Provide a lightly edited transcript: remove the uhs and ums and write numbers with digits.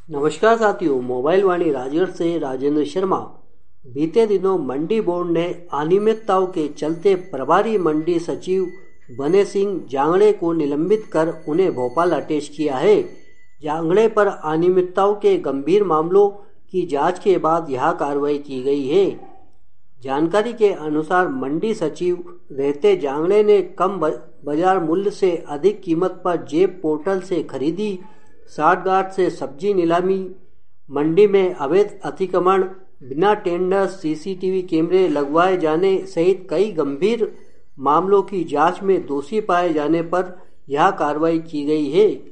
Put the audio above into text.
नमस्कार साथियों, मोबाइल वाणी राजगढ़ से राजेंद्र शर्मा। बीते दिनों मंडी बोर्ड ने अनियमितताओं के चलते प्रभारी मंडी सचिव बने सिंह जांगड़े को निलंबित कर उन्हें भोपाल अटैच किया है। जांगड़े पर अनियमितताओं के गंभीर मामलों की जांच के बाद यह कार्रवाई की गई है। जानकारी के अनुसार मंडी सचिव रहते जांगड़े ने कम बाजार मूल्य से अधिक कीमत पर जेब पोर्टल से खरीदी साठगांठ से सब्जी नीलामी, मंडी में अवैध अतिक्रमण, बिना टेंडर सीसीटीवी कैमरे लगवाए जाने सहित कई गंभीर मामलों की जांच में दोषी पाए जाने पर यह कार्रवाई की गई है।